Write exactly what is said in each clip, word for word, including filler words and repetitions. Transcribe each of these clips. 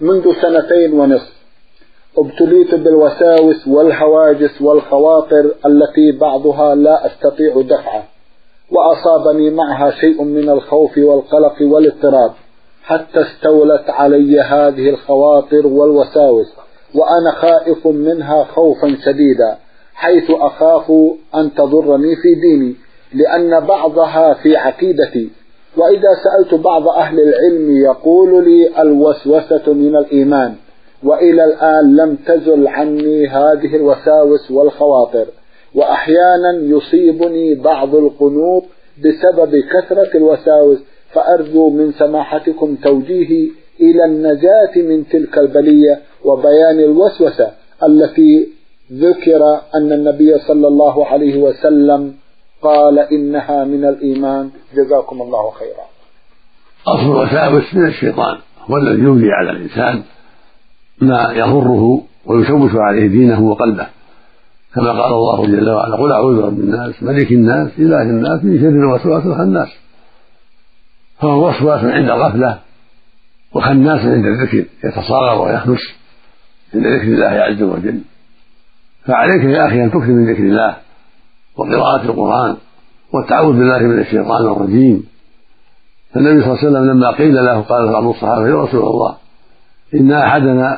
منذ سنتين ونصف ابتليت بالوساوس والهواجس والخواطر التي بعضها لا أستطيع دفعه، وأصابني معها شيء من الخوف والقلق والاضطراب، حتى استولت علي هذه الخواطر والوساوس، وأنا خائف منها خوفا شديدا، حيث أخاف أن تضرني في ديني، لأن بعضها في عقيدتي. وإذا سألت بعض أهل العلم يقول لي الوسوسة من الإيمان، وإلى الآن لم تزل عني هذه الوساوس والخواطر، وأحيانا يصيبني بعض القنوط بسبب كثرة الوساوس، فأرجو من سماحتكم توجيهي إلى النجاة من تلك البلية وبيان الوسوسة التي ذكر أن النبي صلى الله عليه وسلم قال إنها من الإيمان. جزاكم الله خيرا. أصل الوساوس من الشيطان، هو الذي يملي على الإنسان ما يضره ويشوش عليه دينه وقلبه، كما قال الله جل وعلا: قل أعوذ برب الناس ملك الناس إله الناس من شر الوسواس الخناس. فهو وسواس عند الغفلة وخناس عند الذكر، يتصاغر ويخنس عند ذكر الله عز وجل. فعليك يا أخي أن تكثر من ذكر الله وقراءة القرآن والتعوذ بالله من الشيطان الرجيم. فالنبي صلى الله عليه وسلم لما قيل له قال بعض الصحابة: يا رسول الله، إن أحدنا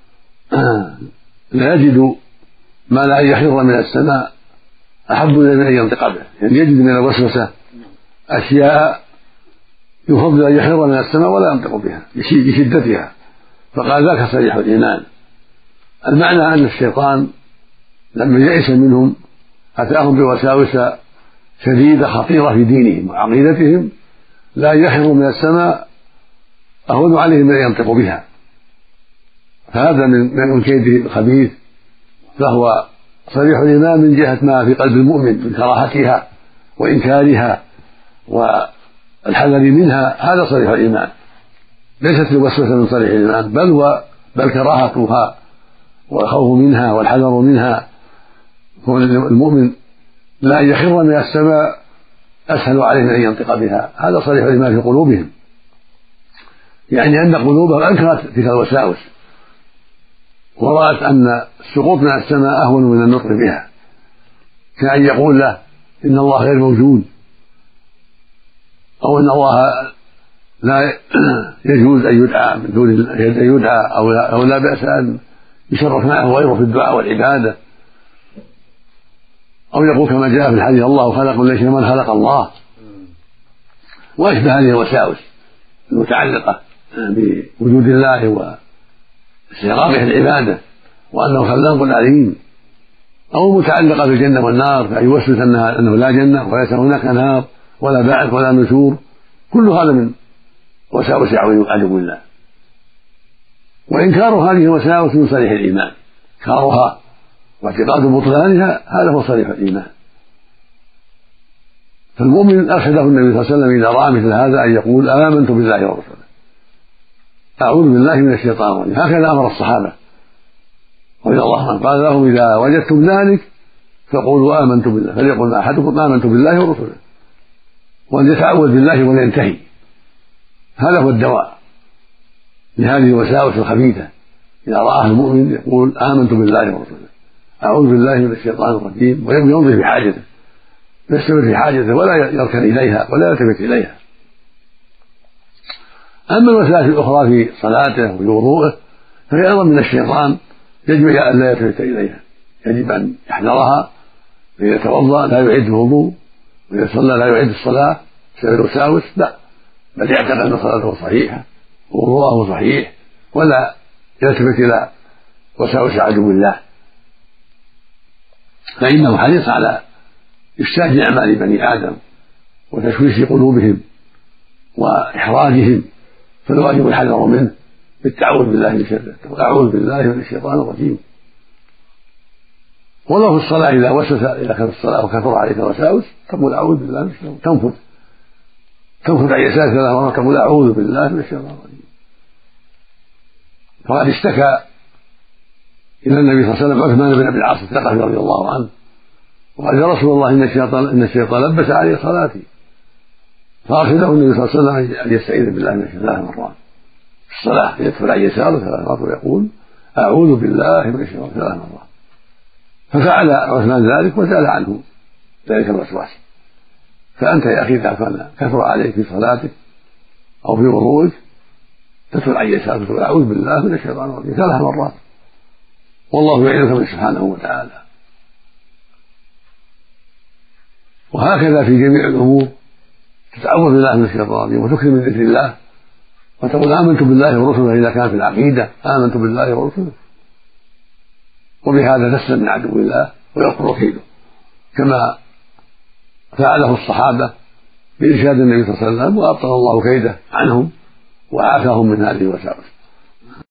لا يجد ما لا يخر من السماء أحب إليه من أن ينطق به، يعني يجد من الوسوسة أشياء يفضل أن يخر من السماء ولا ينطق بها بشدتها، فقال: ذاك صريح الإيمان. المعنى أن الشيطان لما يئس منهم أتاهم بوساوس شديدة خطيرة في دينهم وعقيدتهم، لا يخر من السماء أهون عليهم من أن ينطقوا بها. هذا من كيده الخبيث، فهو صريح الإيمان من جهة ما في قلب المؤمن من كراهتها وإنكارها والحذر منها، هذا صريح الإيمان، ليست الوسوسة من صريح الإيمان، بل هو بل كراهتها والخوف منها والحذر منها. المؤمن لا يخر من السماء أسهل عليه من أن ينطق بها، هذا صريح الإيمان في قلوبهم، يعني أن قلوبهم أنكرت تلك الوساوس ورأت أن السقوط من السماء أهون من النطق بها، كأن يقول له إن الله غير موجود، أو إن الله لا يجوز أن يدعى من دون أن يدعى، أو لا بأس أن يشرك معه غيره في الدعاء والعبادة، أو يقول كما جاء في الحديث: الله خلق ليس من خلق الله، وأشبه هذه الوساوس المتعلقة بوجود الله واستحقاقه العبادة وأنه خلاق عليم، أو متعلقة بالجنة والنار، فأن يوسوس أنه لا جنة وليس هناك نار ولا بعث ولا نشور، كل هذا من وساوس عدو الله. وإنكار هذه الوساوس من صريح الإيمان، إنكارها واعتقاد بطلانها هذا هو صريح الإيمان. فالمؤمن أرشده النبي صلى الله عليه وسلم إذا رأى مثل هذا أن يقول: آمنت بالله ورسوله، أعوذ بالله من الشيطان الرجيم. هكذا أمر الصحابة رضي الله عنهم، قال لهم: إذا وجدتم ذلك فقولوا آمنت بالله، فليقل أحدكم آمنت بالله ورسوله، وأن يتعوذ بالله وينتهي. هذا هو الدواء لهذه الوساوس الخبيثة. إذا رآها المؤمن يقول: آمنت بالله ورسوله، أعوذ بالله من الشيطان الرجيم، وينظر في حاجته، يستمر في حاجته ولا يركن إليها ولا يلتفت إليها. أما الوسائل الأخرى في صلاته وفي وضوءه فهي أيضا من الشيطان، يجب أن لا يلتفت إليها، يجب أن يحذرها، فإذا توضأ لا يعد الوضوء، وإذا صلى لا يعد الصلاة بسبب الوساوس، لا، بل يعتقد أن صلاته صحيحة ووضوءه صحيح، ولا يلتفت إلى وساوس عدو الله، فإنه حريص على إفساد أعمال بني آدم وتشويش قلوبهم وإحراجهم، فالواجب الحذر منه بالتعوذ بالله من شره، أعوذ بالله من الشيطان الرجيم. ولو في الصلاة إذا وسوس إلى خير الصلاة وكثر عليك الوساوس تقول: أعوذ بالله من الشيطان، تنفذ تنفذ عن يسارك ثلاث مرات، تقول: أعوذ بالله من الشيطان الرجيم. فقد اشتكى إلى النبي صلى الله عليه وسلم عثمان بن أبي العاص الثقفي رضي الله عنه، وقال: يا رسول الله، إن الشيطان إن الشيطان لبس علي صلاتي، فأرشده النبي صلى الله عليه وسلم أن يستعيذ بالله من ثلاث مرات، في الصلاة يدخل عن يساره ثلاث مرات ويقول أعوذ بالله من الشيطان ثلاث مرات. ففعل عثمان ذلك وزال عنه ذلك الوسواس. فأنت يا أخي إذا كان كثر عليك في صلاتك أو في وضوءك تدخل عن يسارك تقول أعوذ بالله من الشيطان الرجيم ثلاث مرات، والله يعينك من سبحانه وتعالى. وهكذا في جميع الأمور تتعوذ بالله من الشيطان الرجيم وتكثر من ذكر الله وتقول آمنت بالله ورسله إذا كان في العقيدة آمنت بالله ورسله، وبهذا تسلم من عدو الله ويكفر كيده كما فعله الصحابة بإرشاد النبي صلى الله عليه وسلم وأبطل الله كيده عنهم وعافاهم من هذه الوساوس.